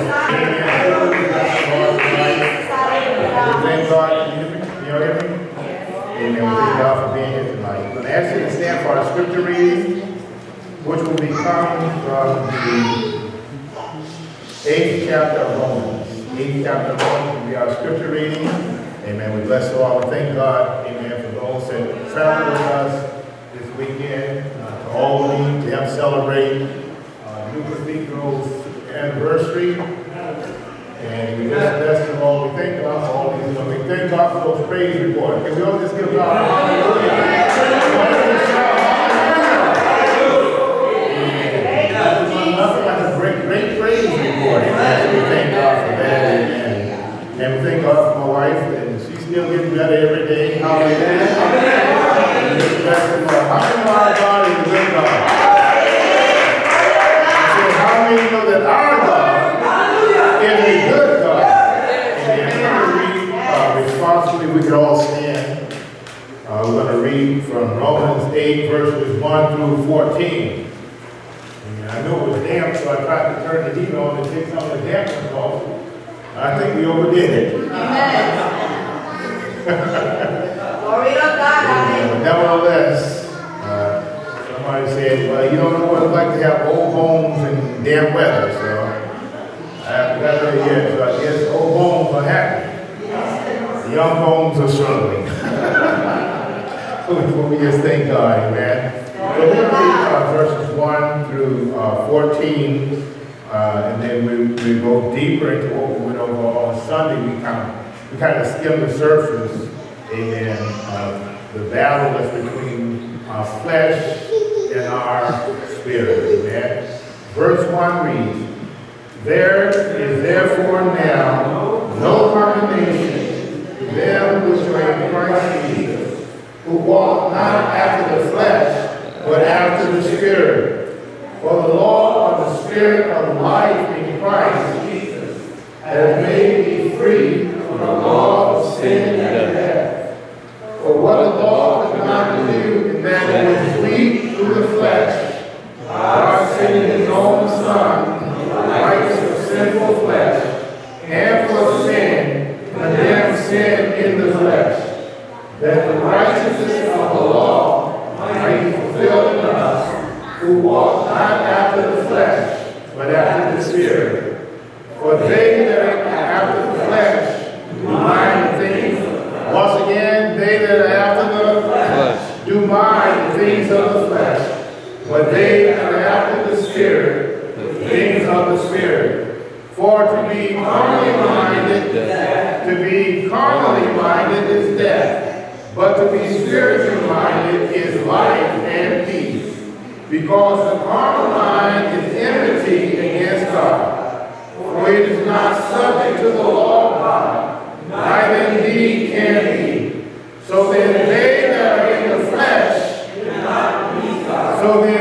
Thank God. Can you hear me? Amen. We thank God for being here tonight. I'm going to ask you to stand for our scripture reading, which will be coming from the 8th chapter of Romans. 8th chapter of Romans will be our scripture reading. Amen. We bless you all. We thank God, amen, for those that traveled with us this weekend to Albany to help celebrate New Cathedral's anniversary. And we just bless you all. We thank God for all these. We thank God for those praise reports. Can we all just give God hallelujah? Nothing like a great praise report. Amen. We thank God for that. Amen. And we thank God for my wife, and she's still getting better every day. Hallelujah. How many know our God is a good God? So how many know that our God is a good God? And responsibly, we can all stand. We're going to read from Romans 8, verses 1 through 14. And I know it was damp, so I tried to turn the heat on and take some of the dampness off. I think we overdid it. Glory to God. Nevertheless, somebody said, well, you don't know what it's like to have old bones and damp weather. So I haven't got there yet. So I guess old bones are happy. The young bones are struggling. We just thank God, amen. So we're going to read verses 1 through 14. And then we go deeper into what we went over on Sunday. We kind of skim the surface, amen, of the battle that's between our flesh and our spirit, amen. Verse 1 reads, there is therefore now no condemnation to them which are in Christ Jesus, who walk not after the flesh, but after the Spirit. For the law of the Spirit of life in Christ Jesus has made me free from the law of sin and death. For what the law could not do in that it was weak through the flesh, God sending His own Son, in the likeness of sinful flesh, and for sin, condemned sin in the flesh, that the righteousness of the law might be fulfilled in us, who walk not after the flesh, but after the Spirit. For they that are after the flesh do mind the things. Once again, they that are after the flesh do mind the things of the flesh. But they that are after the Spirit, the things of the Spirit. For to be carnally minded is death, but to be spiritually minded is life and peace. Because the carnal mind is enmity against God, for it is not subject to the law of God, neither indeed can be. So then they that are in the flesh cannot please God.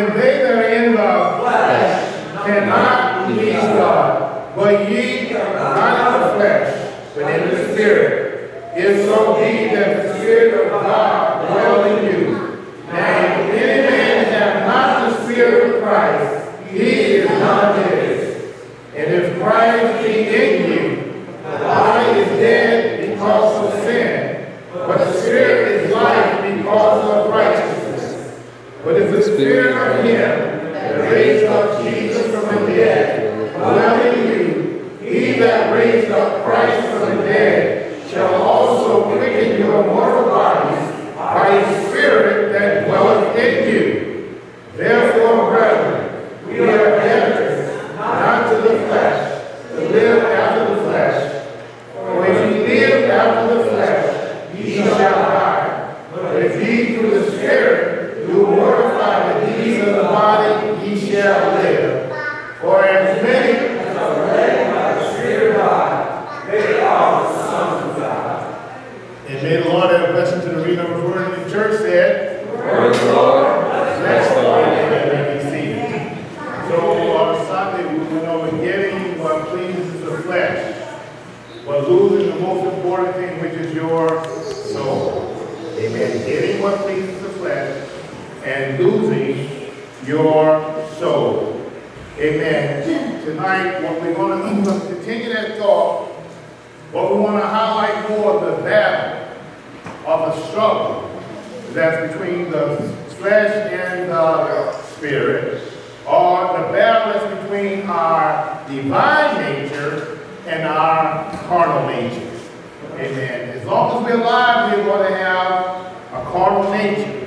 But ye are not in the flesh, but in the Spirit. If so be that the Spirit of God dwell in you. Now if any man have not the Spirit of Christ, he is none of his. And if Christ be in you, the body is dead because of sin, but the Spirit is life because of righteousness. But if the Spirit of Him that raised up Jesus from the dead dwell in you, He that raised up Christ from the dead shall also quicken your mortal bodies by His Spirit that dwelleth in you. Therefore, brethren, we are debtors, not to the flesh, to live after the flesh. For if ye live after the flesh, ye shall die. But if ye through the Spirit do mortify the deeds of the body, ye shall live. For as many as are led by the Spirit of God, they are the sons of God. And may the Lord have a blessing to the reading of His word. And the church said, Praise the Lord. Bless the Lord. Amen. Be seated. So on Sunday, we went over getting what pleases the flesh, but losing the most important thing, which is your soul. Amen. Getting what pleases the flesh and losing your soul. Amen. tonight, what we're going to continue that thought, but we want to highlight more the battle of the struggle that's between the flesh and the spirit, or the battle that's between our divine nature and our carnal nature. Amen. As long as we're alive, we're going to have a carnal nature.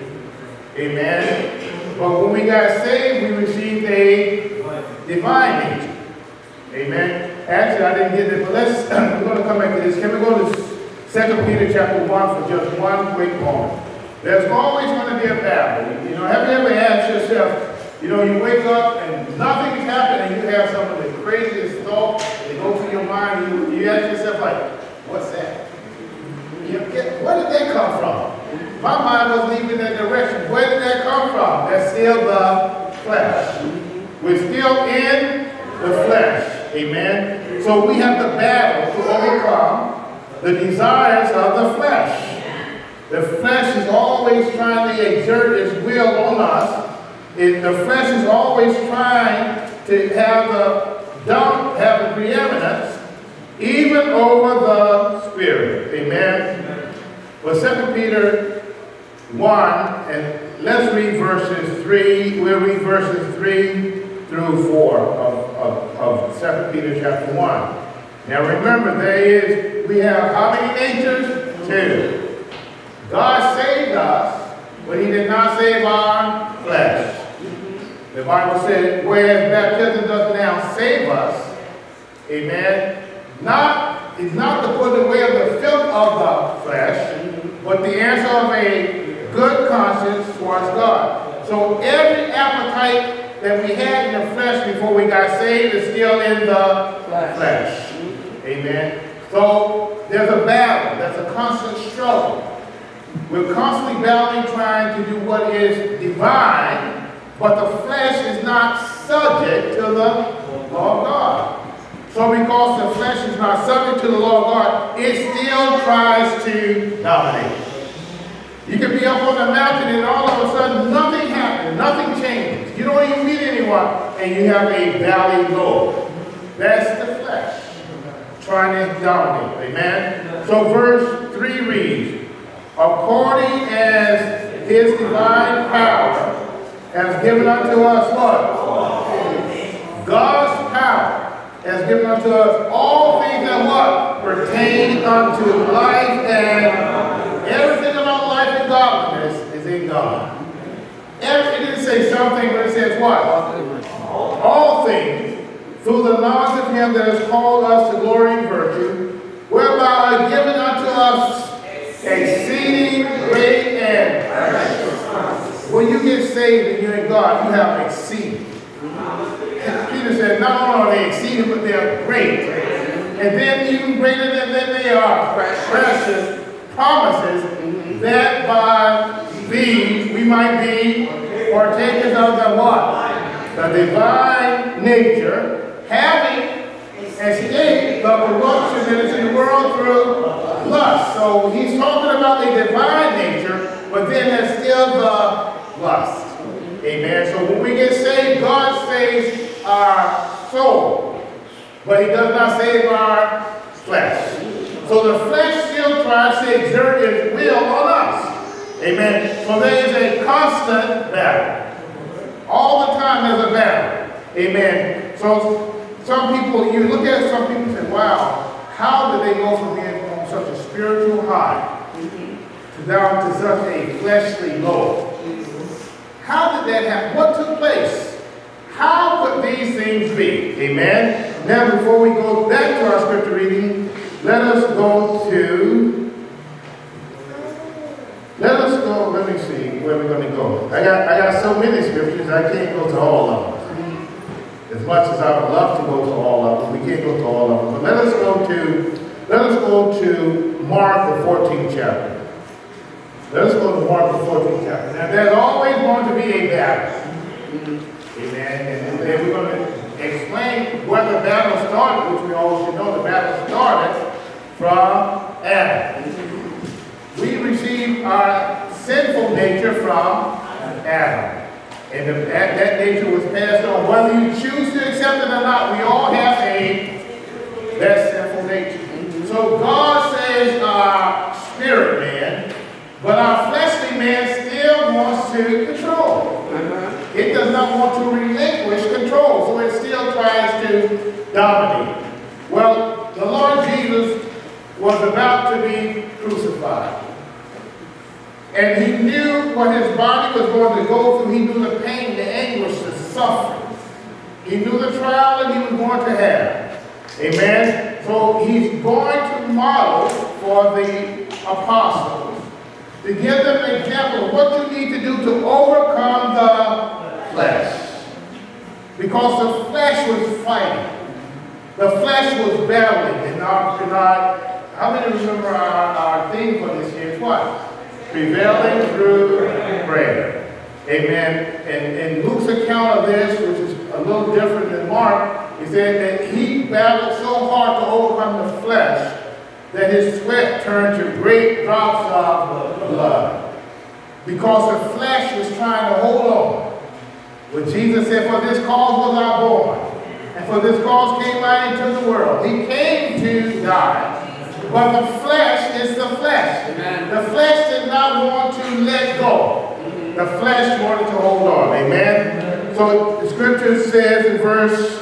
Amen. But when we got saved, we received a divine nature. Amen. Actually, I didn't get it, but we're going to come back to this. Can we go to 2 Peter chapter 1 for just one quick moment? There's always going to be a battle. You know, have you ever asked yourself, you know, you wake up and nothing's happening, you have some of the craziest thoughts, they go through your mind, and you ask yourself, like, what's that? Where did that come from? My mind wasn't even in that direction. Where did that come from? That's still the flesh. We're still in the flesh. Amen. So we have the battle to overcome the desires of the flesh. The flesh is always trying to exert its will on us. The flesh is always trying to have the preeminence even over the spirit. Amen. Well, 2 Peter 1, and let's read verses 3. We'll read verses 3 through 4 of 2 Peter chapter 1. Now remember, we have how many natures? 2. God saved us, but he did not save our flesh. The Bible said, whereas baptism does now save us, amen, it's not to put away of the filth of the flesh, but the answer of a good conscience towards God. So every appetite that we had in the flesh before we got saved is still in the flesh. Amen. So there's a battle. There's a constant struggle. We're constantly battling, trying to do what is divine, but the flesh is not subject to the law of God. So because the flesh is not subject to the law of God, it still tries to dominate. You can be up on the mountain and all of a sudden nothing happens, nothing changes. You don't even meet anyone and you have a valley low. That's the flesh trying to dominate. Amen? So verse 3 reads, according as his divine power has given unto us what? God's power has given unto us all things that what? Pertain unto life, and everything about life and godliness is in God. It didn't say something, but it says what? All things, through the knowledge of him that has called us to glory and virtue, whereby are given unto us exceeding great and precious. When you get saved and you're in God, you have exceeding. Peter said, not only are they exceeding, but they are great. And then even greater than they are precious promises that by these we might be partakers of the what? The divine nature, having escaped the corruption that is in the world through lust. So he's talking about the divine nature, but then there's still the lust. Amen. So when we get saved, God saves our soul, but he does not save our flesh. So the flesh still tries to exert its will on us. Amen. So there is a constant battle. All the time there's a battle. Amen. So some people, you look at some people and say, wow, how did they go from being on such a spiritual high to down to such a fleshly low? How did that happen? What took place? How could these things be? Amen. Now, before we go back to our scripture reading, let me see where we're going to go. I got so many scriptures, I can't go to all of them. As much as I would love to go to all of them, we can't go to all of them. But let us go to Mark the 14th chapter. Let us go to Mark the 14th chapter. Now, there's always going to be a battle. Amen. And then we're going to explain where the battle started, which we all should know the battle started from Adam. We received our sinful nature from Adam. And that nature was passed on. Whether you choose to accept it or not, we all have that sinful nature. So God says our spirit man, but our fleshly man still wants to control. It does not want to relinquish control, so it still tries to dominate. Well, the Lord Jesus was about to be crucified. And he knew what his body was going to go through. He knew the pain, the anguish, the suffering. He knew the trial that he was going to have. Amen? So he's going to model for the apostles to give them an example of what you need to do to overcome the flesh. Because the flesh was fighting. The flesh was battling. And how many remember our theme for this year is what? Prevailing through prayer. Amen. And in Luke's account of this, which is a little different than Mark, he said that he battled so hard to overcome the flesh that his sweat turned to great drops of blood. Because the flesh was trying to hold on. But Jesus said, for this cause was I born, and for this cause came I into the world. He came to die. But the flesh is the flesh. Amen. The flesh did not want to let go. The flesh wanted to hold on. Amen. So the scripture says in verse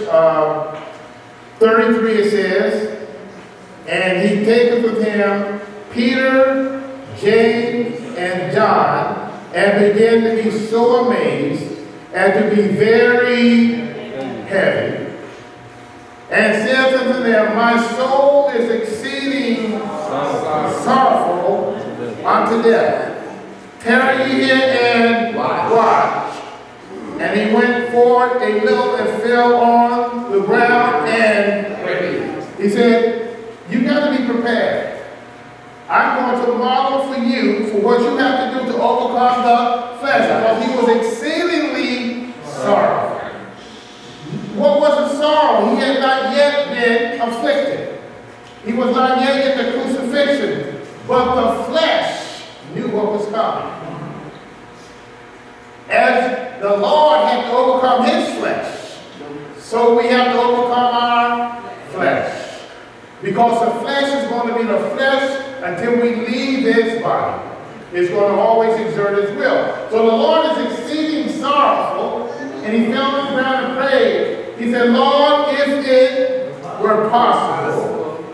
33, it says, and he taketh with him Peter, James, and John, and began to be so amazed and to be very heavy. And said unto them, my soul is exceeding sorrowful unto death. Tarry ye here and watch. And he went forward a little and fell on the ground and he said, you got to be prepared. I'm going to model for you for what you have to do to overcome the flesh. Because he was exceedingly sorrowful. What was the sorrow? He had not yet been afflicted. He was not yet in the crucifixion. But the flesh knew what was coming. As the Lord had to overcome his flesh, so we have to overcome our flesh. Because the flesh is going to be the flesh until we leave this body. It's going to always exert its will. So the Lord is exceeding sorrowful, and he fell on the ground and prayed. He said, Lord, if it were possible,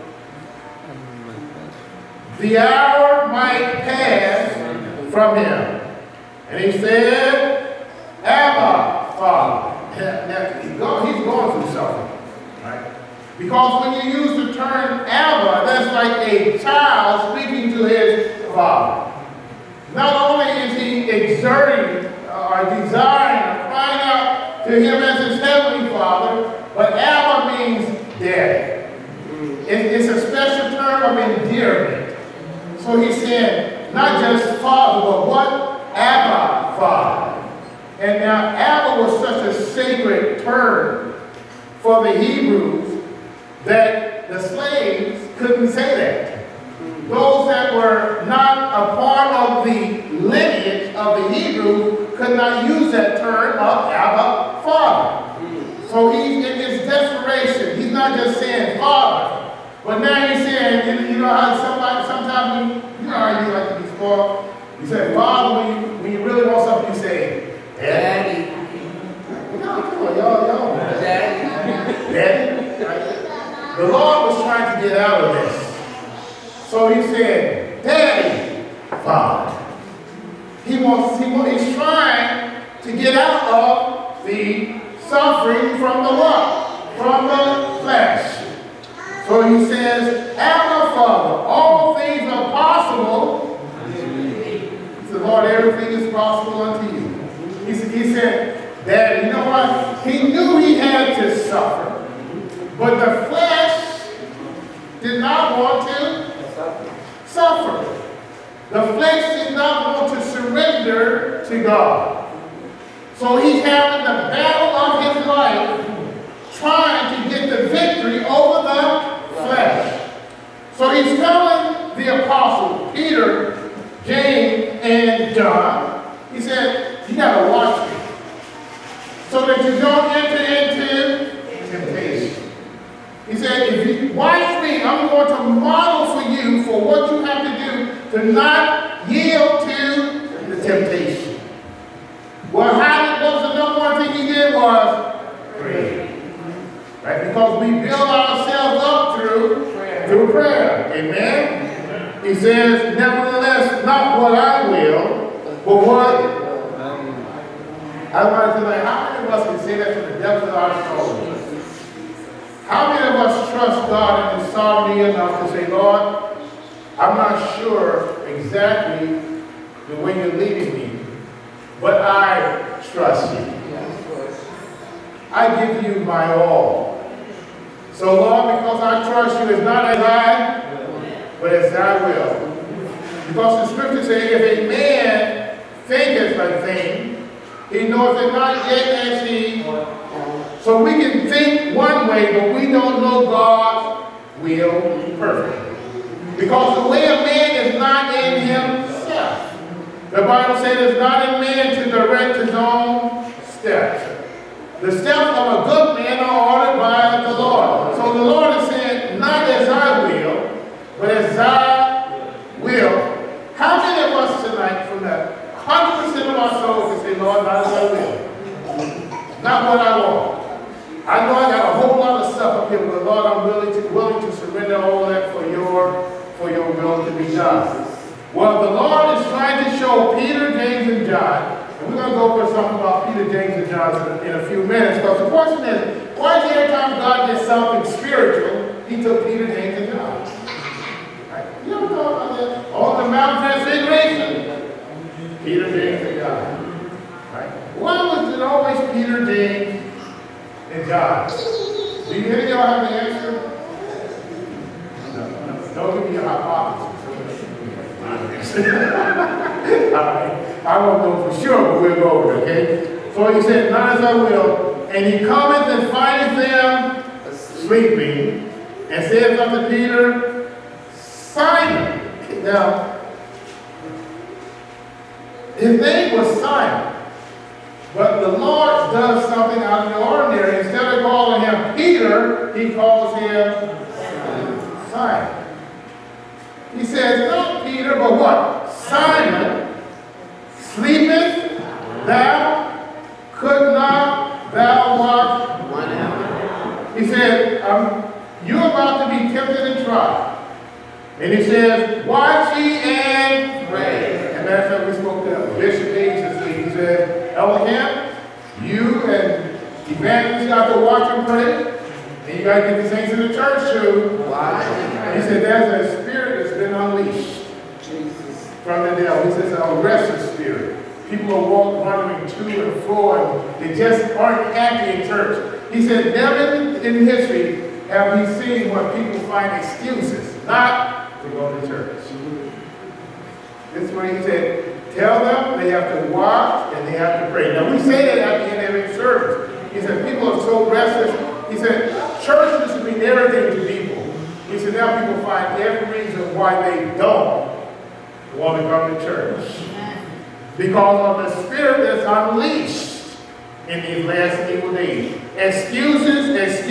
the hour might pass from him. And he said, Abba, Father. Now, he's going through something. Right? Because when you use the term Abba, that's like a child speaking to his father. Not only is he exerting or desiring or crying out to him as his heavenly Father, but Abba means daddy. It's a special term of endearment. So he said, not just Father, but what? Abba, Father. And now Abba was such a sacred term for the Hebrews that the slaves couldn't say that. Those that were not a part of the lineage of the Hebrews could not use that term of Abba, Father. So he's in his desperation. He's not just saying Father, but now he's saying, you know how sometimes you know how you like to be spoiled? You say Father when you really want something, you say Daddy. No, come on, y'all. Daddy. Daddy. Right? The Lord was trying to get out of this. So he said, Daddy, Father. He's trying to get out of the suffering from the what? From the flesh. So he says, Abba, Father, all things are possible. He said, Lord, everything is possible unto you. He said, Daddy, you know what? He knew he had to suffer, but the flesh did not want to suffer. The flesh did not want to surrender to God. So he's having the battle of his life, trying to get the victory over the flesh. So he's telling the apostles, Peter, James, and John, he said, you got to watch me. watch me. I'm going to model for you for what you have to do to not yield to the temptation. Well, what was the number one thing he did was pray. Right? Because we build ourselves up through prayer. Amen? He says, nevertheless, not what I will, but what I want to know, how many of us can say that from the depth of our soul? How many of us trust God in His sovereignty enough to say, Lord, I'm not sure exactly the way you're leading me, but I trust you. I give you my all. So, Lord, because I trust you, it's not as I, but as I will. Because the scripture says, if a man thinketh a thing, he knows it not yet as he. So we can think one way, but we don't know God's will perfectly. Because the way of man is not in himself. The Bible says it's not in man to direct his own steps. The steps of a good man are ordered by the Lord. So the Lord is saying, not as I will, but as I will. How many of us tonight from that 100% of our souls can say, Lord, not as I will. Not what I want. I know I got a whole lot of stuff up here, but Lord, I'm willing to surrender all that for your will to be done. Well, the Lord is trying to show Peter, James, and John, and we're going to go over something about Peter, James, and John in a few minutes, because the question is, why is every time God did something spiritual, he took Peter, James, and John? Right? You ever thought about that? On the Mount Transfiguration, Peter, James, and John. Right? Why was it always Peter, James, and John? Do you any of y'all have the answer? No. Don't give me your hypothesis. I won't know for sure, but we'll go over it, okay? So he said, not as I will. And he cometh and findeth them sleeping, and saith unto Peter, Simon. Now, his name was Simon. But the Lord does something out of the ordinary. Instead of calling him Peter, he calls him Simon. He says, not Peter, but what? Simon, sleepest thou? Could not thou watch 1 hour? He said, you're about to be tempted and tried. And he says, watch ye and pray. And that's how we spoke to Bishop Agency. He said, Ellingham, you and evangelists got to watch and pray. And you got to get the saints in the church too. And he said, there's a spirit that's been unleashed from the devil. He says, a restless spirit. People are wandering to and fro, and they just aren't happy in church. He said, never in history have we seen where people find excuses not to go to church. This is what he said, tell them they have to watch and they have to pray. Now we say that at the end of every service. He said, people are so restless. He said, church used to mean everything to people. He said, now people find every reason why they don't want to come to church. Because of the spirit that's unleashed in these last and evil days. Excuses.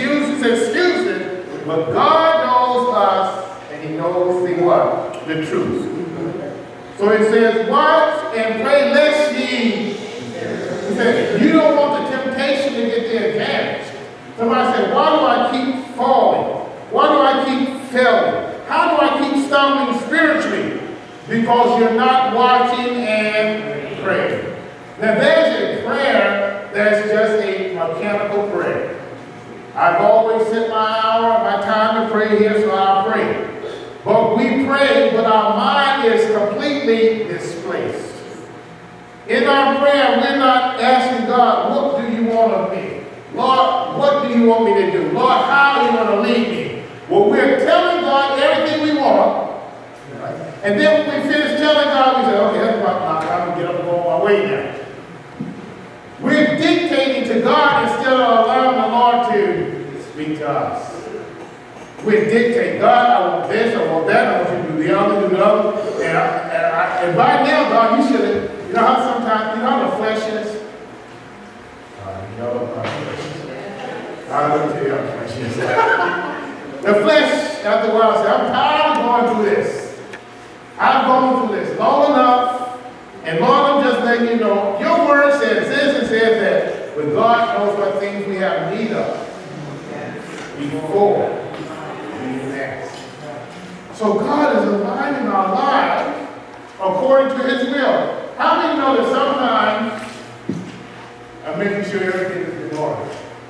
But God knows us, and he knows the what? The truth. So he says, watch and pray lest ye. He said, you don't want the temptation to get the advantage. Somebody said, why do I keep falling? Why do I keep failing? How do I keep stumbling spiritually? Because you're not watching and praying. Now there's a prayer that's just a mechanical prayer. I've always set my hour, my time to pray here, so I'll pray. But we pray, but our mind is completely displaced. In our prayer, we're not asking God, what do you want of me? Lord, what do you want me to do? Lord, how are you going to lead me? Well, we're telling God everything we want. Right? And then when we finish telling God, we say, okay, that's about time to get up and go on my way now. We're dictating to God instead of allowing the Lord to speak to us. We dictate, God, I want this, I want that, I want you to do the other. And by now, God, you should have, you know how sometimes, you know how the flesh is? I don't tell you how the flesh is. The flesh, after a while, said, I'm tired of going through this. I've gone through this long enough, and Lord, I'm just letting you know, your word says this and says that, but God knows what things we have need of before we even ask. So God is aligning our lives according to his will. How many know that sometimes I'm making sure everything is in order?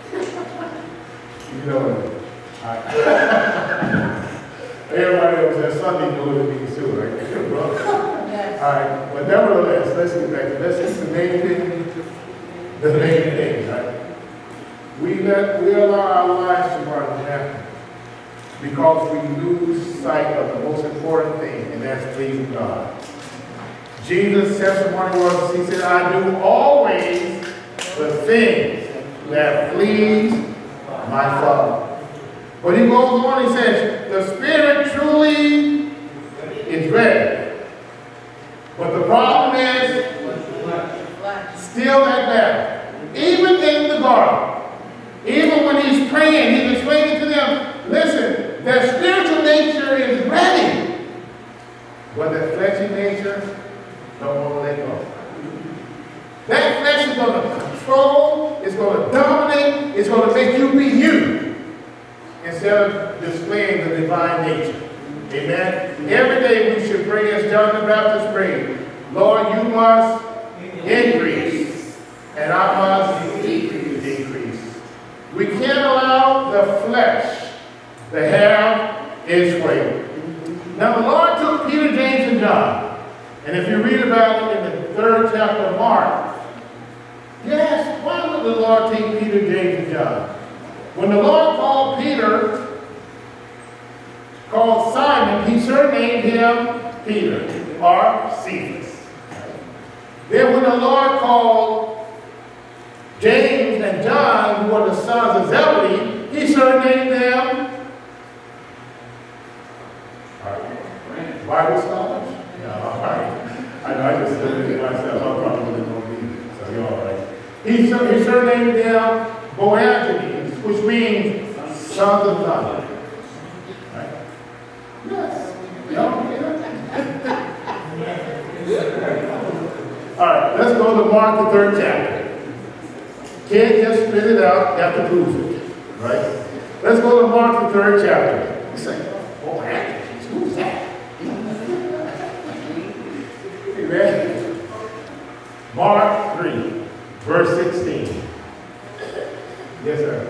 You know what everybody else that Sunday knows what it means too, right? Yes. All right, but nevertheless, let's get back to let's keep the main thing, right? We allow our lives to run down because we lose sight of the most important thing, and that's pleasing God. Jesus' testimony was, he said, I do always the things that please my Father. But he goes on, he says, the Spirit truly is ready. But the problem is, still that battle. Even in the garden, even when he's praying, he's explaining to them, listen, their spiritual nature is ready. But that fleshy nature don't want to let go. That flesh is going to control, it's going to dominate, it's going to make you be you instead of displaying the divine nature. Amen? Every day we should pray as John the Baptist prayed, Lord, you must increase, and I must decrease. We can't allow the flesh to have its way. Now the Lord took Peter, James, and John, and if you read about it in the 3rd chapter of Mark, yes, why would the Lord take Peter, James, and John? When the Lord called Peter, called Simon, he surnamed him Peter, or Cephas. Then when the Lord called James and John, who were the sons of Zebedee, he surnamed them Bible scholars? No, all right. I just looked at it myself. I probably wouldn't know either. So you're all right. He surnamed them Boanerges, which means sons of thunder. Right? Yes. All right, let's go to Mark, the 3rd chapter. Can't just spit it out, you have to prove it. Right? Let's go to Mark, the 3rd chapter. You say, Boanerges, who's that? Amen. Mark 3, verse 16. Yes, sir.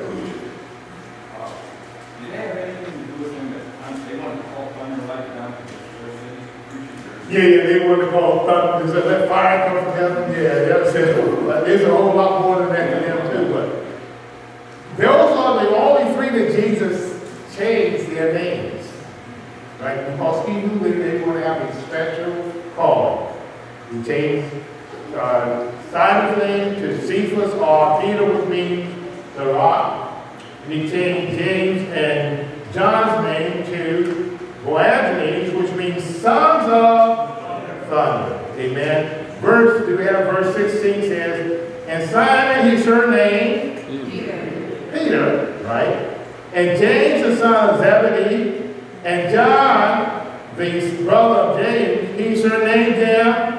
Did they have anything to do with him that they wanted to call thunder like down to the Yeah, they wanted to call thunder. They said, let fire come from heaven. Yeah, that's it. There's a whole lot more than that to them too. But those are the only 3 that Jesus changed their names. Right? Because he knew that they were going to have a special calling. He changed Simon's name to Cephas, or Peter, which means the rock. And he changed James and John's name to Boanerges, which means sons of thunder. Amen. Do we have verse 16 says, and Simon he surnamed Peter, right? And James, the son of Zebedee, and John, the brother of James, he surnamed them,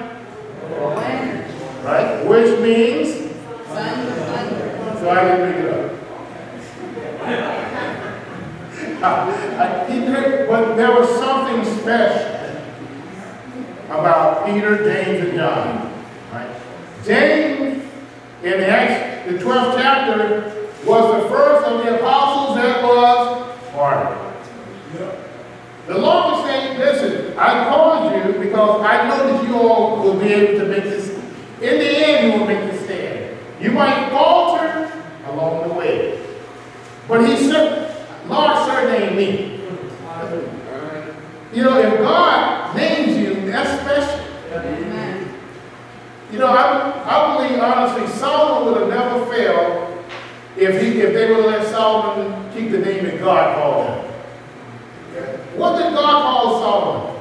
right? Which means Sons of thunder. So I didn't make it up. But there was something special about Peter, James, and John. Right? James, in Acts, the 12th chapter, was the first of the apostles that was martyred. The Lord was saying, listen, I called you because I know that you all will be able to make this. In the end, you will make the stand. You might falter along the way. But he said, Lord surnamed me. You know, if God names you, that's special. Amen. You know, I believe, honestly, Solomon would have never failed if they would have let Solomon keep the name that God called him. What did God call Solomon?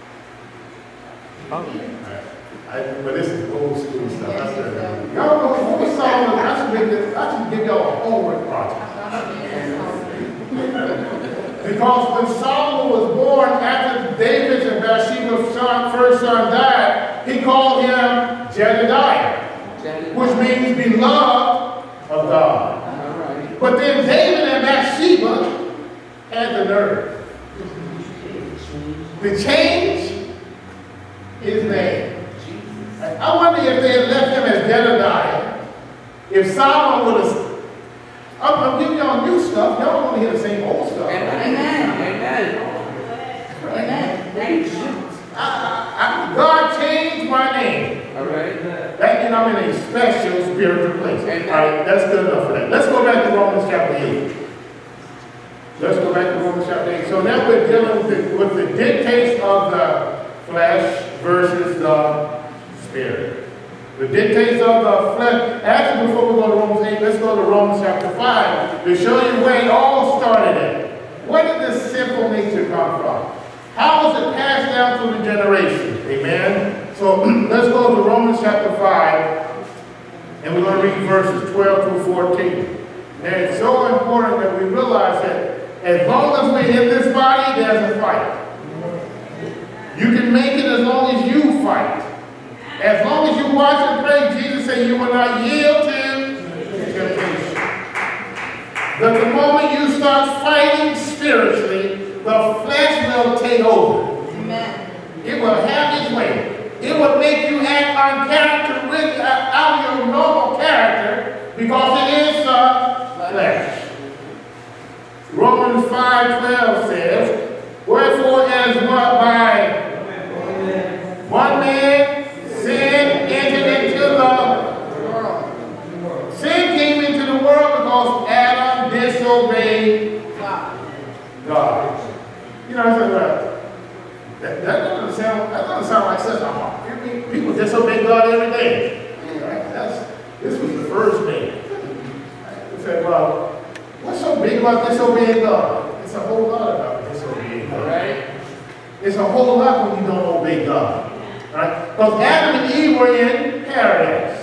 But this is old school stuff. Y'all know what was Solomon? I should give y'all a homework project. Because when Solomon was born, after David's and Bathsheba's first son died, he called him Jedediah, which means beloved of God. But then David and Bathsheba had the nerve to change his name. I wonder if they had left him as Jedediah, if Solomon would have. I'm giving y'all new stuff. Y'all don't want to hear the same old stuff. Amen. God changed my name. All right. That means I'm in a special spiritual place. All right, that's good enough for that. Let's go back to Romans chapter 8. Let's go back to Romans chapter 8. So now we're dealing with the dictates of the flesh versus the spirit. The dictates of the flesh. Actually, before we go to Romans 8, let's go to Romans chapter 5 to show you where it all started at. Where did this sinful nature come from? How was it passed down through the generations? Amen? So let's go to Romans chapter 5, and we're going to read verses 12 through 14. And it's so important that we realize that as long as we're in this body, there's a fight. You can make it as long as you fight. As long as you watch and pray, Jesus said you will not yield to temptation. But the moment you start fighting spiritually, the flesh will take over. Amen. It will have its way. It will make you act uncharacteristic out of your normal character because it is the flesh. Romans 5:12 says, wherefore as what by one man sin entered into the world. Sin came into the world because Adam disobeyed God. You know, I said, well, that doesn't sound like such a hard. People disobey God every day. Right? This was the first day. I said, well, what's so big about disobeying God? It's a whole lot about disobeying God. Right? It's a whole lot when you don't obey God. Right? Because Adam and Eve were in paradise.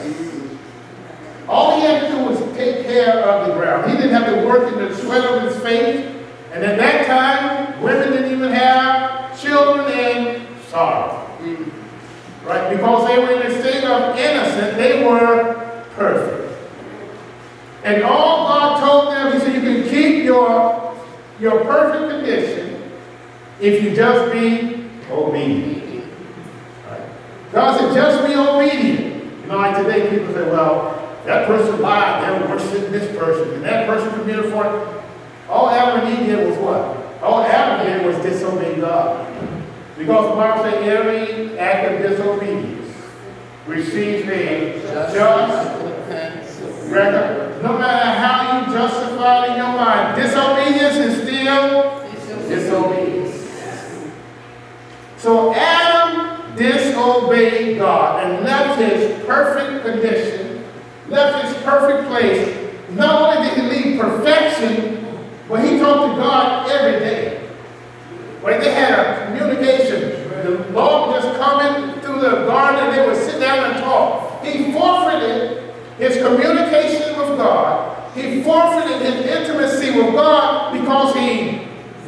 All he had to do was take care of the ground. He didn't have to work in the sweat of his face. And at that time, women didn't even have children in sorrow. Right? Because they were in a state of innocence, they were perfect. And all God told them, he said, you can keep your perfect condition if you just be obedient. Right? God said, just be obedient. You know, like today people say, well, that person lied, they were worshiping this person, and that person committed for it. All Adam and Eve did was what? All Adam did was disobey God. Because the Bible says every act of disobedience receives a just record. No matter how you justify it in your mind, disobedience is still disobedience. So Adam disobeyed God and left his perfect condition, left his perfect place. Not only did he leave perfection, but he talked to God every day. Right? They had a communication. The Lord would just come in through the garden and they would sit down and talk. He forfeited his communication with God. He forfeited his intimacy with God because he...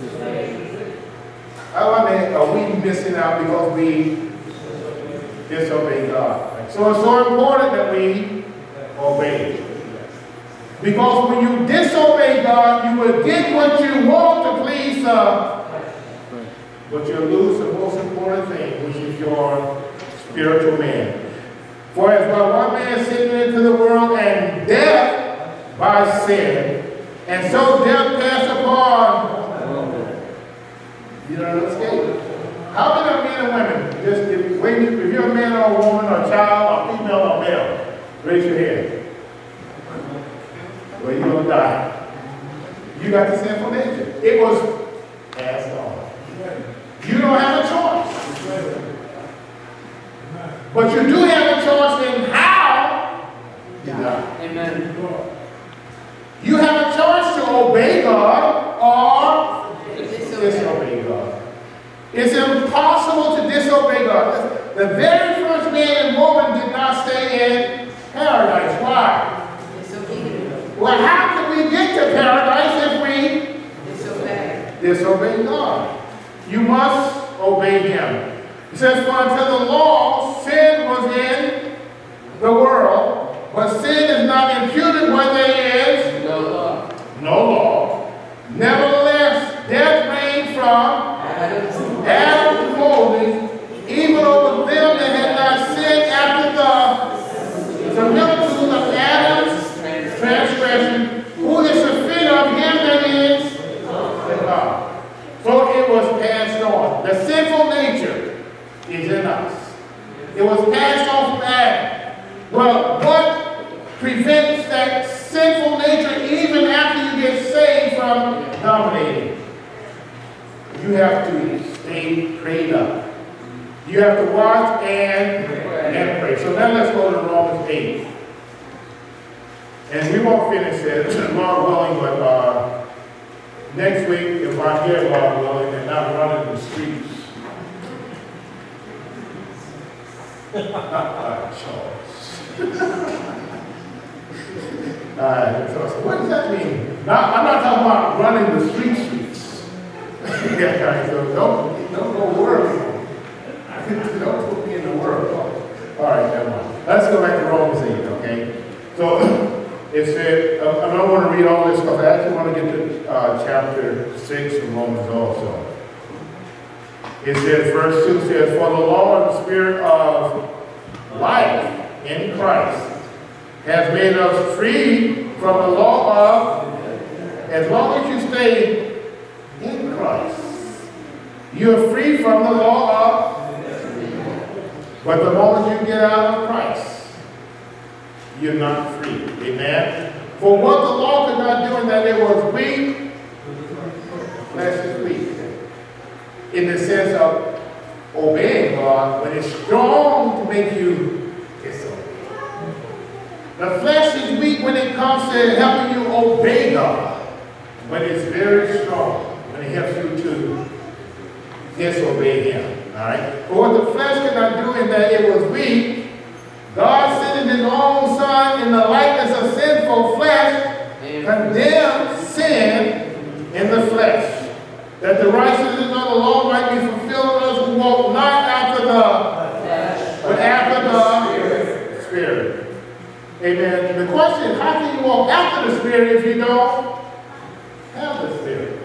are we missing out because we disobey God? So it's so important that we obey. Because when you disobey God, you will get what you want to please God. But you'll lose the most important thing, which is your spiritual man. For as by one man sin into the world, and death by sin, and so death passed upon. You don't escape. How many are men and women? Just if you're a man or a woman or a child or female or male, raise your hand. Well, you're going to die. You got the sinful nature. It was passed on. You don't have a choice. But you do have a choice in how you die. Amen. You have a choice to obey God or disobey God. It's impossible to disobey God. The very first man and woman did not stay in paradise. Why? Well, how can we get to paradise if we disobey disobey God. You must obey him. It says, for until the law, sin was in the world, but sin is not imputed when there is No law. no law. Nevertheless, death reigned from Adam to Moses, even over them that had not sinned after the similitude of Adam's transgression, who is the figure of him that is God. So it was passed on. The sinful nature is in us. It was passed on from Adam. Well, what prevents that sinful nature even after you get saved from dominating? You have to stay prayed up. You have to watch and pray. So now let's go to Romans 8. And we won't finish it, Lord willing, but next week, if I hear Lord willing, and not running the streets. So what does that mean? I'm not talking about running the streets. Yeah, so don't go worry. Don't put me in the world. All right, never mind. Let's go back to Romans 8, okay? So it said, I don't want to read all this stuff. I actually want to get to chapter 6 of Romans also. It says, verse 2 says, for the law of the Spirit of life in Christ has made us free from the law of, as long as you stay in Christ, you're free from the law of, but the moment you get out of Christ, you're not free. Amen? For what the law could not do in that it was weak, flesh is weak. In the sense of obeying God, but it's strong to make you disobey. The flesh is weak when it comes to helping you obey God, but it's very strong when it helps you to disobey him. All right? For what the flesh could not do in that it was weak, God sending his own Son in the likeness of sinful flesh, condemned sin in the flesh, that the righteousness of the law might be fulfilled in us who walk not after the flesh, but after the Spirit. Amen. The question is, how can you walk after the Spirit if you don't have the Spirit?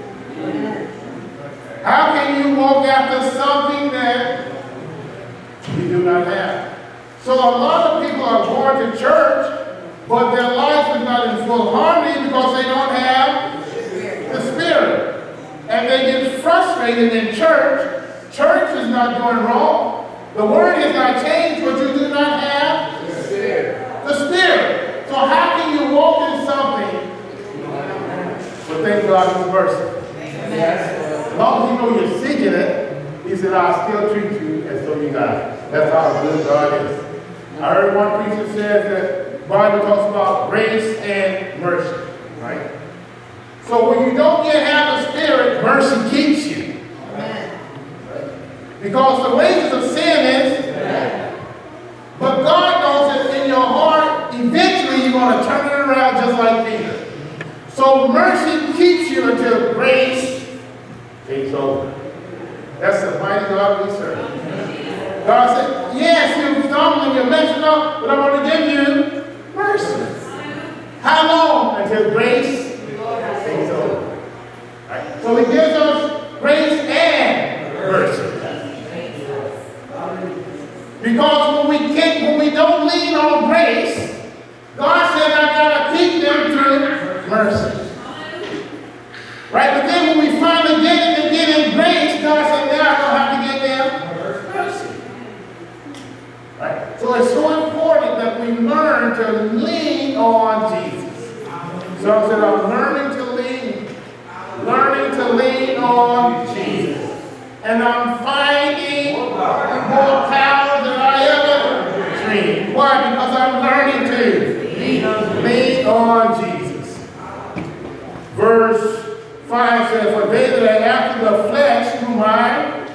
How can you walk after something that you do not have? So a lot of people are going to church, but their life is not in full harmony because they don't have the Spirit. And they get frustrated in church. Church is not doing wrong. The word has not changed, but you do not have the Spirit. The Spirit. So how can you walk in something but thank God His mercy? As long as you know you're seeking it, He said, I'll still treat you as though you got it. That's how good God is. I heard one preacher say that the Bible talks about grace and mercy, right? So when you don't yet have the Spirit, mercy keeps you. Amen. Because the wages of sin is death. But God knows that in your heart, eventually you're going to turn it around just like Peter. So mercy keeps you until grace takes over. That's the mighty God we serve. God said, yes, you're stumbling, you're messing up, but I'm going to give you mercy. How long? Until grace takes over. Right? So He gives us grace and mercy. Because when we don't lean on grace, God said, I got to keep them through mercy. Right? But then when we finally get it and get in grace, God said, now I don't have to get them mercy. Right? So it's so important that we learn to lean on Jesus. So I said, I'm learning to lean on Jesus. And I'm finding more power than I ever dreamed. Why? Because I'm learning to lean on Jesus. Verse 5 says, for they that are after the flesh do mind.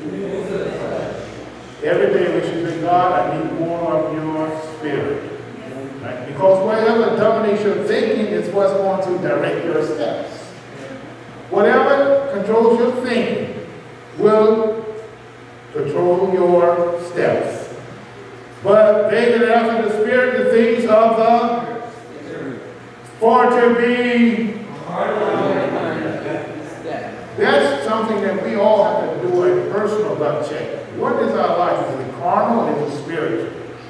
Every day we should say, God, I need more of your Spirit. Right? Because whatever dominates your thinking is what's going to direct your steps. Whatever controls your thinking will control your steps. But they that are after the Spirit, the things of the for to be. That's something that we all have to do a personal gut check. What is our life? Is it carnal or is it spiritual?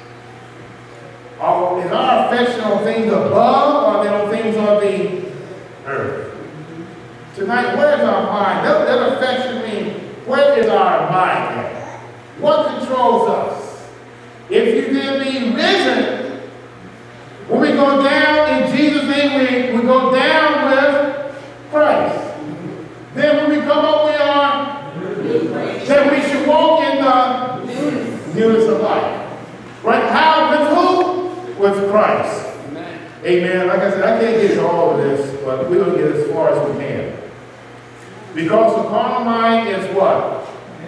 Is our affection on things above or are they on things on the earth? Tonight, where is our mind? That affection means, where is our mind at? What controls us? If you then be risen, when we go down in Jesus' name, we go down with Christ. Then when we come up, we are, then we should walk in the newness of life. Right? How? With who? With Christ. Amen. Like I said, I can't get into all of this, but we're going to get as far as we can. Because the carnal mind is what?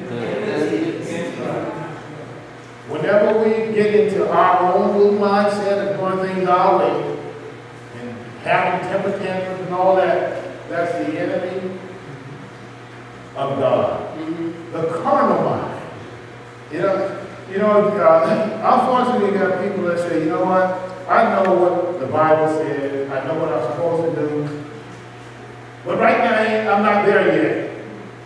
Whenever we get into our own little mindset of doing things our way and having temper tantrums and all that, that's the enemy of God. The carnal mind. Unfortunately, there are people that say, you know what? I know what the Bible says. I know what I'm supposed to do. But right now, I'm not there yet.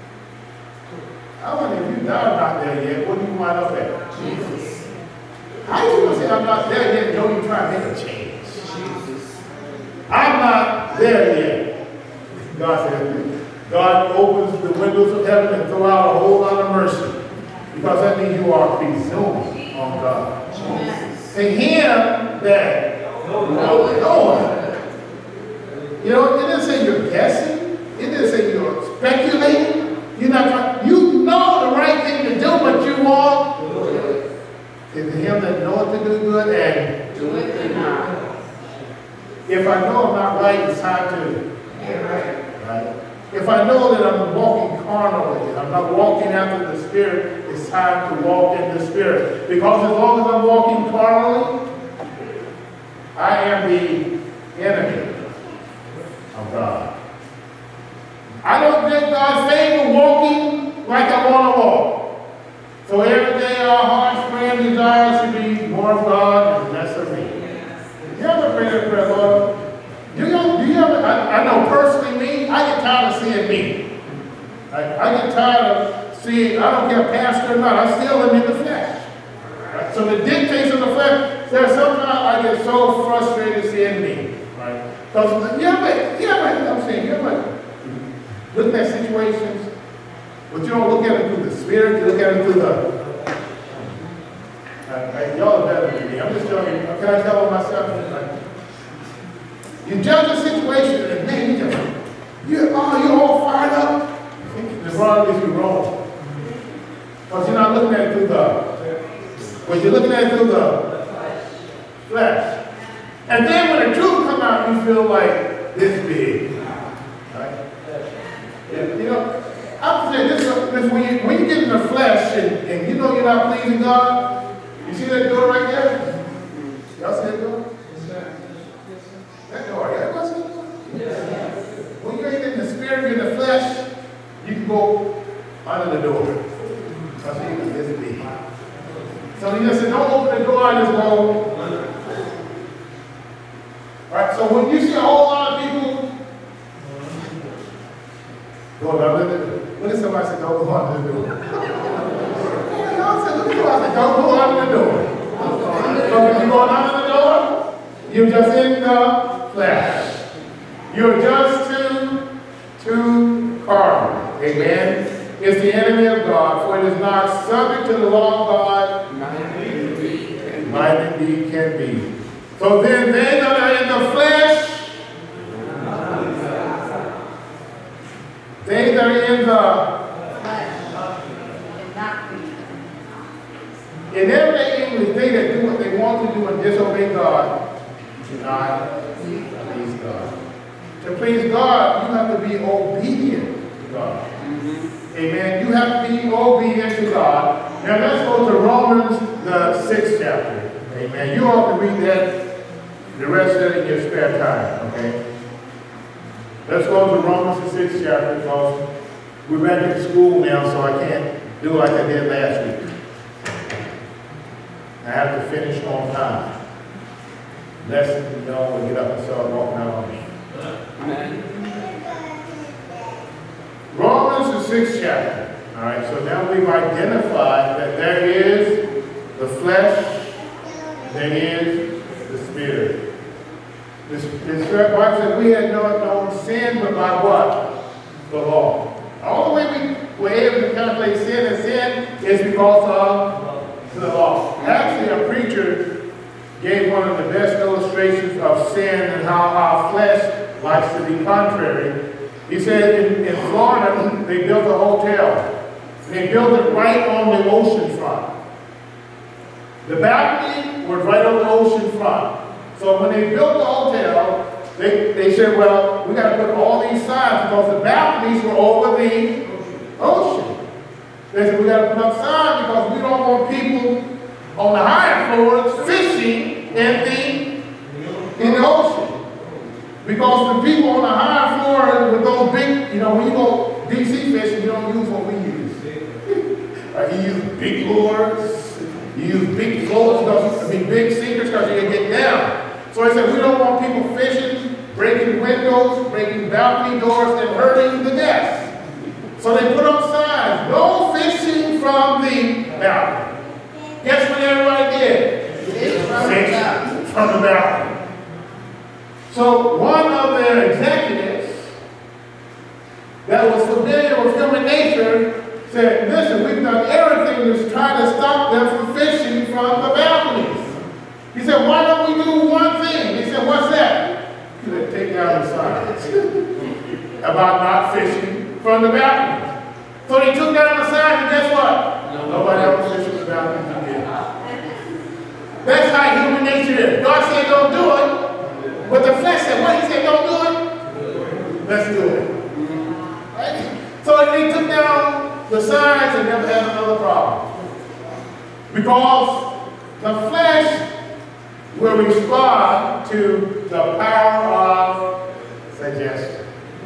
I wonder if you're not there yet, what do you wind up at? Jesus. How you going to say I'm not there yet and don't even try to make a change? Jesus. I'm not there yet. God said, God opens the windows of heaven and throw out a whole lot of mercy. Because that means you are presuming on God. Jesus. To him that Lord. You know, it didn't say you're guessing. It didn't say you're speculating. You're not trying. You know the right thing to do, but you want to him that knoweth to do good and do it not. If I know I'm not right, it's time to get right. If I know that I'm walking carnally, I'm not walking after the Spirit, it's time to walk in the Spirit. Because as long as I'm walking carnally, I am the enemy of God. I don't get God's favor walking like I want to walk. So every day our heart's prayer and desire should be more of God and less of me. You ever pray that prayer, Lord? Do you ever, I know personally me, I get tired of seeing me. I get tired of seeing, I don't care pastor or not, I still am in the flesh. Right? So the dictates of the flesh, there's sometimes I get so frustrated seeing me. Right? Because you ever looking at situations, but you don't look at it through the Spirit, you look at it through the y'all are better than me. I'm just telling you, can I tell myself? You judge a situation and man, you're all fired up. The wrong is you're wrong. Because you're not looking at it through but you're looking at it through the flesh. And then when the truth comes out, you feel like this big. Right? Yeah, you know, I'm saying this when you get in the flesh and you know you're not pleasing God, you see that door right there? Y'all see that door? That door, yeah, what's that door? Yeah. When you're in the Spirit, you're in the flesh, you can go under the door. Because he was this big. So he just said, don't open the door, I just go. Alright, so when you see a whole lot of people going under the door, look at somebody say, don't go under the door. Y'all said, look at somebody say, don't go under the door. Because if you go under the door, you're just in the flesh. You're just too carnal. Amen. It's the enemy of God, for it is not subject to the law of God. Might indeed can be. So then they that are in the flesh, they that are in the in everyday English, they that do what they want to do and disobey God, do not please God. To please God, you have to be obedient to God. Amen. You have to be obedient to God. Now let's go to Romans, the 6th chapter. Amen. You all can read that, the rest of it in your spare time. Okay. Let's go to Romans, the 6th chapter, because We're back at school now, so I can't do like I did last week. I have to finish on time. Lesson, you know, we get up and start walking out on me. Amen. Romans, the 6th chapter. All right, so now we've identified that there is the flesh, there is the spirit. This Bible says we had not known sin, but by what? The law. All the way we were able to calculate sin and sin is because of the law. Actually, a preacher gave one of the best illustrations of sin and how our flesh likes to be contrary. He said in Florida, they built a hotel. They built it right on the ocean front. The balcony was right on the ocean front. So when they built the hotel, they said, well, we got to put all these signs because the balconies were over the ocean. They said, we got to put up signs because we don't want people on the higher floors fishing in the ocean. Because the people on the higher floor with those big, you know, when you go DC fishing, you don't use what we use. You use big lures, you use big floats, big sinkers because you can get down. So he said, we don't want people fishing, breaking windows, breaking balcony doors, and hurting the guests. So they put up signs, no fishing from the balcony. Guess what everybody did? Fish from the balcony. So one of their executives that was familiar with human nature said, listen, we've done everything to try to stop them from fishing from the balconies. He said, why don't we do one thing? He said, what's that? He said, take down the sign about not fishing from the balconies. So they took down the sign, and guess what? Nobody else fished from the balconies again. That's how human nature is. God said don't do it, but the flesh said, what? He said don't do it? Let's do it. Right? So they took down the signs and never had another problem. Because the flesh will respond to the power of suggestion.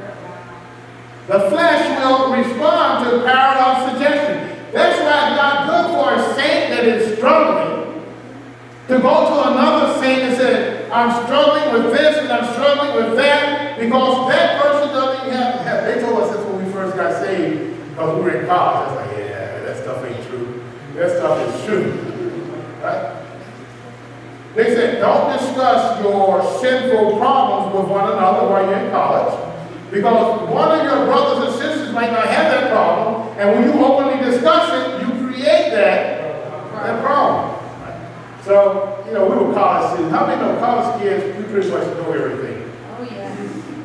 The flesh will respond to the power of suggestion. That's why it's not good for a saint that is struggling to go to another saint and say, I'm struggling with this and I'm struggling with that, because that person doesn't have. They told us this when we first got saved, because we were in college. I was like, yeah, that stuff ain't true. That stuff is true. Right? They said, don't discuss your sinful problems with one another while you're in college, because one of your brothers and sisters might not have that problem, and when you openly discuss it, you create that problem. So, you know, we were college students. How many know college kids, we pretty much know everything? Oh, yeah.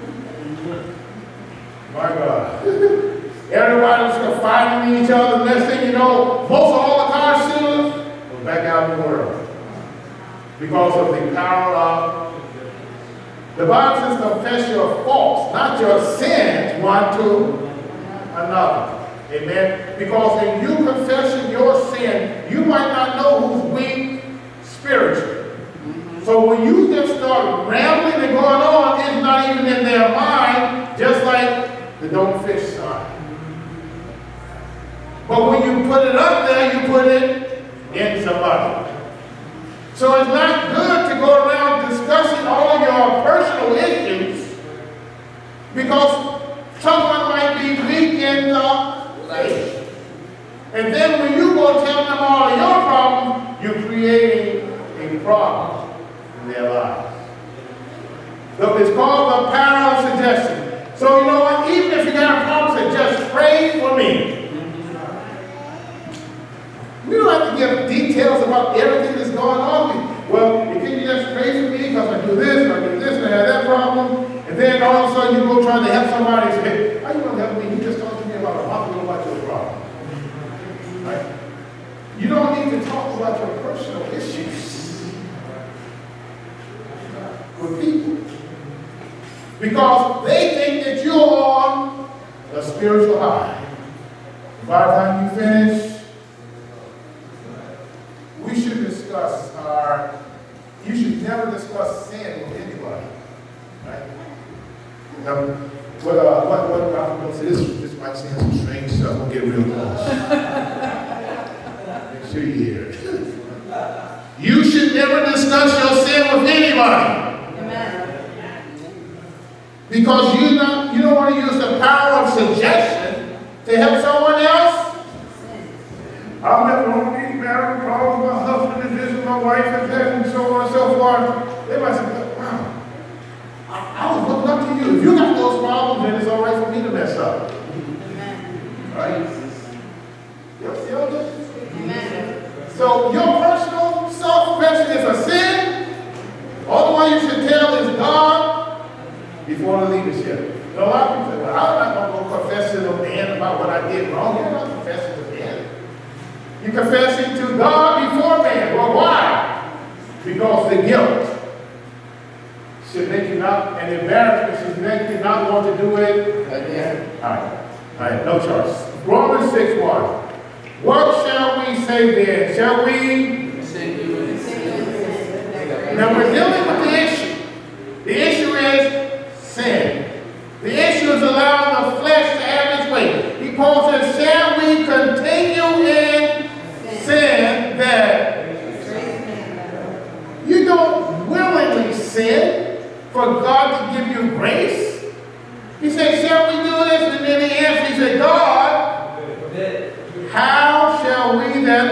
My God. Everybody's confiding in each other. The next thing you know, most of all the college students are back out in the world. Because of the power of the Bible says confess your faults, not your sins, one to another. Amen. Because in you confessing your sin, you might not know who's weak spiritually. So when you just start rambling and going on, it's not even in their mind, just like the don't fish sign. But when you put it up there, you put it in somebody. So it's not good to go around discussing all of your personal issues, because someone might be weak in the faith. And then when you go tell them all of your problems, you're creating a problem in their lives. So it's called the power of suggestion. So you know what? Even if you got a problem, say, just pray for me. We don't have to give details about everything that's going on. Well, can you just pray for me because I do this and I do this and I have that problem? And then all of a sudden you go trying to help somebody and say, hey, how you going to help me? You just talked to me about a month ago about your problem. Right? You don't need to talk about your personal issues with people, because they think that you're on a spiritual high. By the time you finish, we should discuss you should never discuss sin with anybody. Right? What I'm going to say, this might start saying some strange stuff, we'll get real close. Make sure you hear it. You should never discuss your sin with anybody. Amen. Because you don't want to use the power of suggestion to help someone else. I'll never want to be married, problems, my husband is this, my wife is that, and so on and so forth. They might say, wow, I was looking up to you. If you got those problems, then it's all right for me to mess up. Amen. Right? Amen. So your personal self-confession is a sin. All the one you should tell is God before the leadership. A lot of people say, well, I'm not going to go confess to the man about what I did wrong. You're not confessing to man. You're confessing to God before man. Well, why? Because the guilt should make you not, and the embarrassment should make you not want to do it again. All right, no choice. Romans 6:1. What shall we say then? Shall we? Now we're dealing with the issue. The issue is sin. The issue is allowing the flesh to have its way. Paul says, shall we continue in sin that you don't willingly sin for God to give you grace? He said, shall we do this? And then he answered, he said, God, how shall we that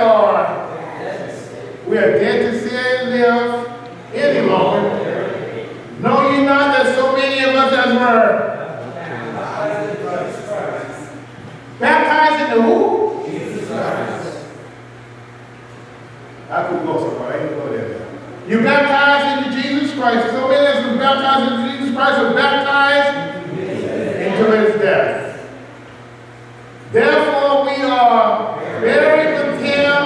we are dead to sin live any longer? Know ye not that so many of us as were baptized into who? Jesus Christ. I could go somewhere. I ain't go there. You baptized into Jesus Christ. So many of us were baptized into Jesus Christ were baptized into his death. Therefore we are buried with him.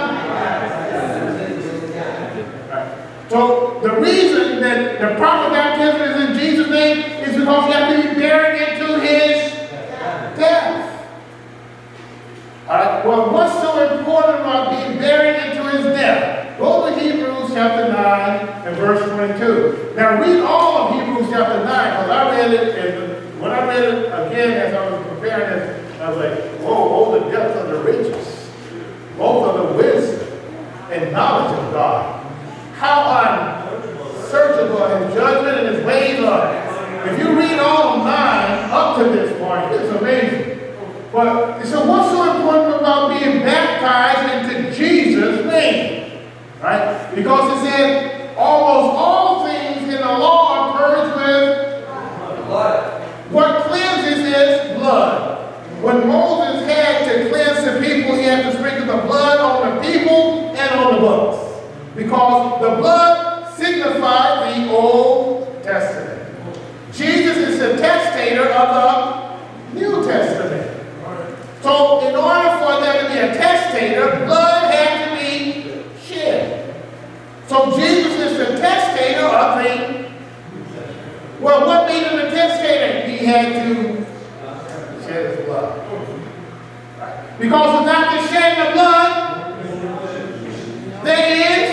So the reason that the proper baptism is in Jesus' name is because you have to be buried into his death. All right. Well, what's so important about being buried into his death? Go to Hebrews chapter 9 and verse 22. Now read all of Hebrews chapter 9 because I read it, and when I read it again as I was preparing this, I was like, whoa, oh, the depth of the riches, both of the wisdom and knowledge of God. How unsearchable his judgment and his ways are. If you read all of 9 up to this point, it's amazing. But so what's so important about being baptized into Jesus' name? Right? Because it said almost all things in the law are purged with blood. What cleanses is blood. When Moses had to cleanse the people, he had to sprinkle the blood on the people and on the books. Because the blood signified the Old Testament. Jesus is the testator of the New Testament. So in order for there to be a testator, blood had to be shed. So Jesus is the testator of the... Well, what made him a testator? He had to shed his blood. Because without the shedding of blood, there is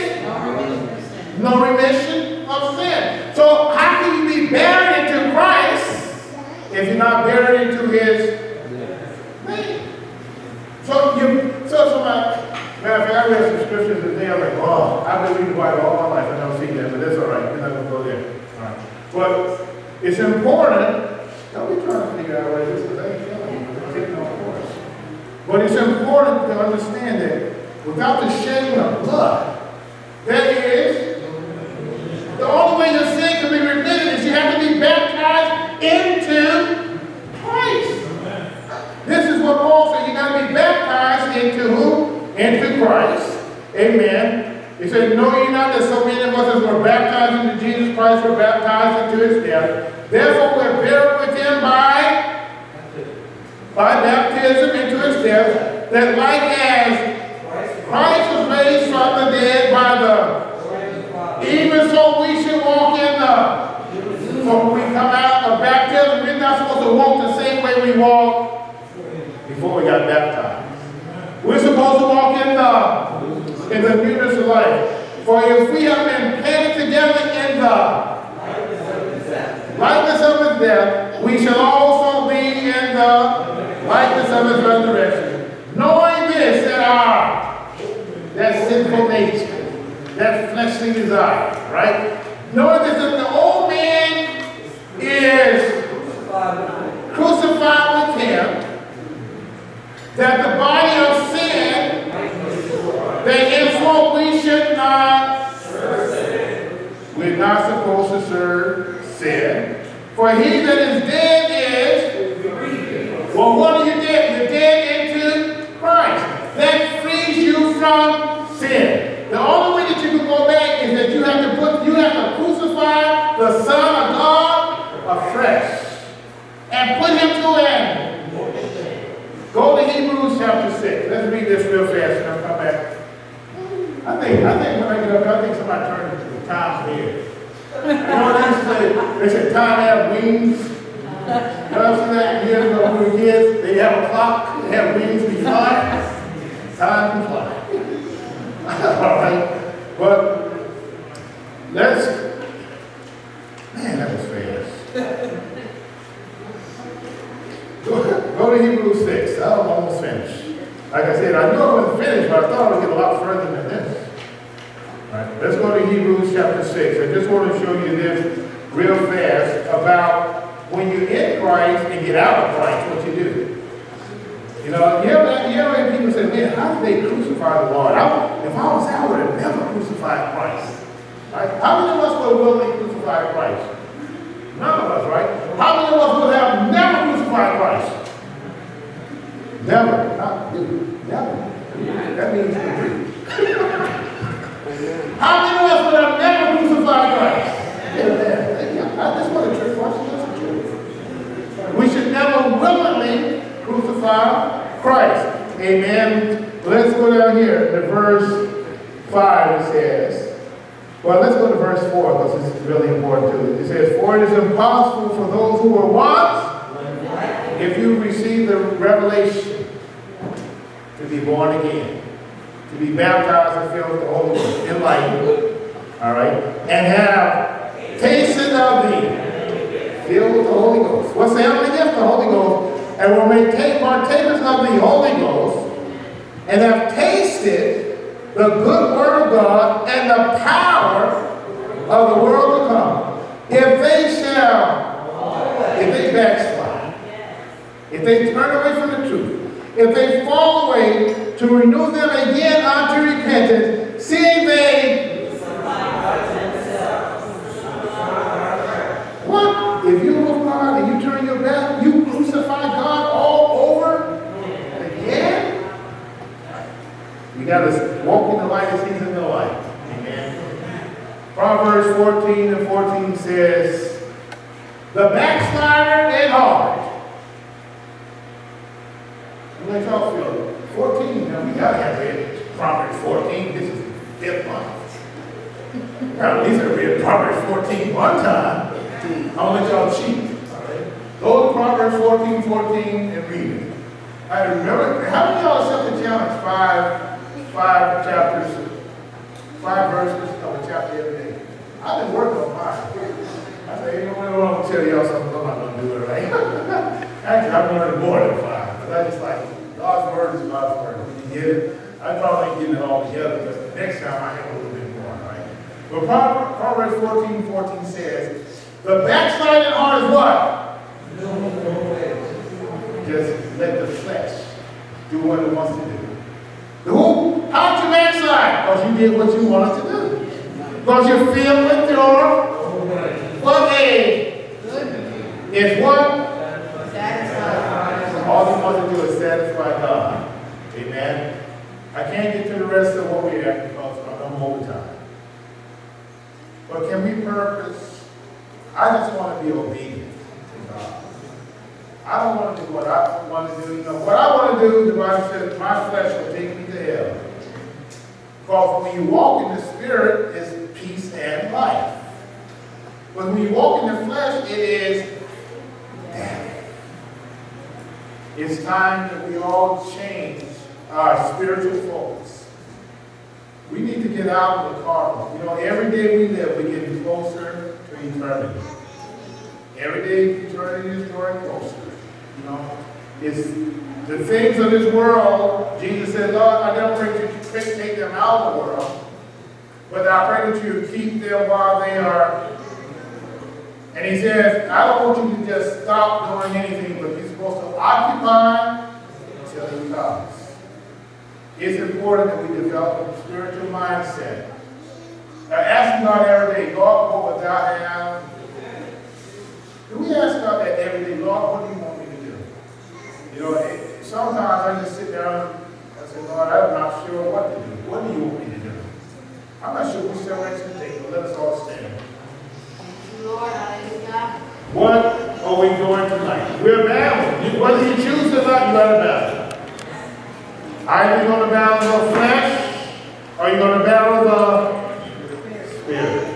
no remission of sin. So how can you be buried into Christ if you're not buried into his name? So matter of fact, I read some scriptures today. I'm like, oh, I've been reading the Bible all my life. I don't see that, but that's all right. We're not going to go there. All right. But it's important. Don't be trying to figure out what it is because I ain't telling you. I'm taking off course. But it's important to understand that without the shedding of blood, that is, the only way your sin can be remitted is you have to be baptized into Christ. This is what Paul said. You got to be baptized into who? Into Christ. Amen. He said, know ye not that so many of us as were baptized into Jesus Christ were baptized into his death. Therefore we're buried with him by baptism into his death, that like as Christ was raised from the dead by even so we should walk in so when we come out of baptism, we're not supposed to walk the same way we walked before we got baptized. We're supposed to walk in the newness of life. For if we have been planted together in the likeness of his death, we shall also be in the likeness of his resurrection, knowing this, that sinful nature, that fleshly desire, right? Knowing this, that the old man is crucified with him, that the body of sin, that henceforth we should not serve. We're not supposed to serve sin. For he that is dead is, well, what are you dead? You're dead into Christ. That frees you from sin. The only way that you can go back is that you have to crucify the Son of God afresh and put him to an end. Go to Hebrews chapter 6. Let's read this real fast and I'll come back. I think when I get up, I think somebody turned to the time's head. You know what they say? They say time have wings. You know what I'm saying? Years ago when we were kids, they have a clock, they have wings, we fly. Time can fly. All right. But man, that was fast. Go to Hebrews 6. I'm almost finished. Like I said, I knew I wasn't finished, but I thought I would get a lot further than this. All right, let's go to Hebrews chapter 6. I just want to show you this real fast about when you're in Christ and get out of Christ, what you do. You know, you ever hear people say, man, how did they crucify the Lord? If I was out, I would have never crucified Christ. Right? How many of us would willingly crucify Christ? None of us, right? How many of us would have never crucified Christ? Never. Not you. Never. That means agree. How many of us would have never crucified Christ? I just want to church. Watch this. We should never willingly crucify Christ. Amen. Let's go down here to verse 5. It says, well, let's go to verse 4 because this is really important too. It says, for it is impossible for those who were once, if you receive the revelation, to be born again, to be baptized and filled with the Holy Ghost, enlightened, all right, and have tasted of thee, filled with the Holy Ghost. What's the heavenly gift? The Holy Ghost. And when we take partakers of the Holy Ghost and have tasted the good word of God and the power of the world to come, if they backslide, if they turn away from the truth, if they fall away, to renew them again unto repentance, seeing they what? If you love God and you turn your back, you crucify God all over again? You got to walk in the light as he's in the light. Amen. Proverbs 14 and 14 says, the backslider and hard. Let y'all feel 14. Now we got to have read Proverbs 14. This is the 5th month. Now, at least I read Proverbs 14 one time. I'll let y'all cheat. All right. Go to Proverbs 14 and read it. I remember, how many of y'all accept the challenge? Five chapters, 5 verses of a chapter every day. I've been working on mine. I say, you know what, I'm going to tell y'all something, I'm not going to do it right. Actually, I've learned more than 5. Because I just like, God's word is God's word. When you get it, I probably ain't getting it all together, but next time I have a little bit more, right? But Proverbs 14 says, the backsliding heart is what? Just let the flesh do what it wants to do. Who? How'd you backslide? Because you did what you wanted to do. Because you feel with your what age? It's what? All you want to do is satisfy God. Amen. I can't get to the rest of what we're at because I'm over time. But can we purpose? I just want to be obedient to God. I don't want to do what I want to do. You know, what I want to do, the Bible says, my flesh will take me to hell. Because when you walk in the Spirit, it's peace and life. But when you walk in the flesh, it is death. It's time that we all change our spiritual focus. We need to get out of the carnal. You know, every day we live, we're getting closer to eternity. Every day eternity is drawing closer. You know, It's the things of this world. Jesus said, Lord, I don't pray that you take them out of the world, but I pray that you keep them while they are. And he says, I don't want you to just stop doing anything, but you're supposed to occupy until he comes. It's important that we develop a spiritual mindset. Now, asking God every day, Lord, what would thou have? Do we ask God that every day, Lord, what do you want me to do? You know, sometimes I just sit down and say, Lord, I'm not sure what to do. What do you want me to do? I'm not sure which direction to take, but let us all stand. Lord, hallelujah. What are we doing tonight? We're battling. Whether you choose or not, you got to battle. Are you going to battle the flesh, or are you going to battle the spirit?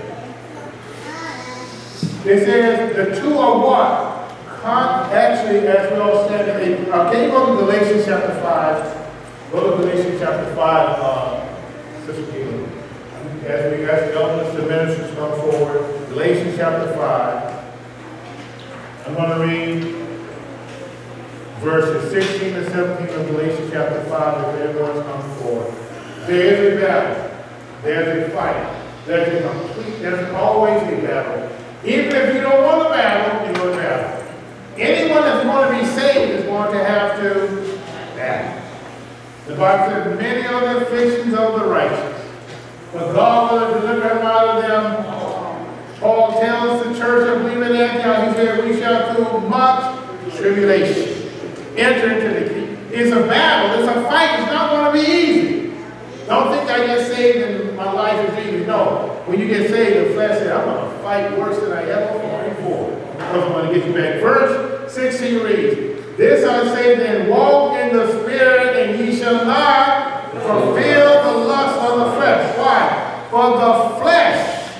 It says the two are what? Actually, as we all stand, can you go to Galatians chapter 5? Go to Galatians chapter 5, Sister Keelan. As we ask the elders, the ministers come forward. Galatians chapter 5. I'm going to read verses 16 to 17 of Galatians chapter 5 as everyone's come forward. There is a battle. There's a fight. There's always a battle. Even if you don't want to battle, you're going to battle. Anyone that's going to be saved is going to have to battle. The Bible says, many are the afflictions of the righteous, but God will deliver him out of them. Paul tells the church of believing Antioch, he said, we shall through much tribulation enter into the kingdom. It's a battle, it's a fight, it's not going to be easy. Don't think I get saved and my life is easy. No. When you get saved, the flesh says, I'm going to fight worse than I ever fought before. Because I'm going to get you back. Verse 16 reads, this I say then, walk in the Spirit, and ye shall not fulfill the lust of the flesh. Why? For the flesh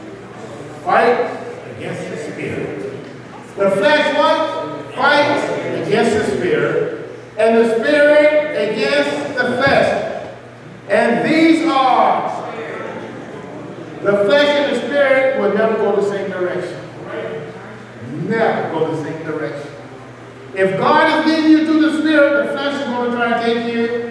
fight against the Spirit. The flesh what? Fights against the Spirit, and the Spirit against the flesh. And these are, the flesh and the spirit will never go the same direction. Never go the same direction. If God is leading you to the spirit, the flesh is going to try to take you.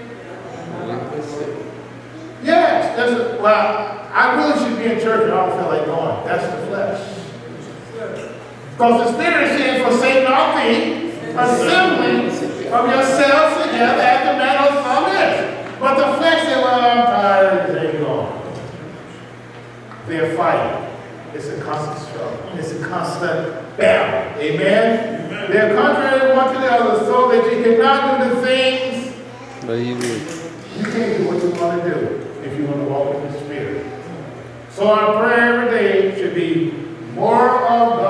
Yes. Well, I really should be in church, but I don't feel like going. That's the flesh. Because the spirit is saying, forsake not thee, assembling of yourselves together as the manner of some is. But the flesh said, well, I'm tired, it ain't going. They're fighting. It's a constant struggle. It's a constant battle. Amen? Amen. They're contrary one to the other, so that you cannot do the things but you can't do what you want to do if you want to walk in the Spirit. So our prayer every day should be more of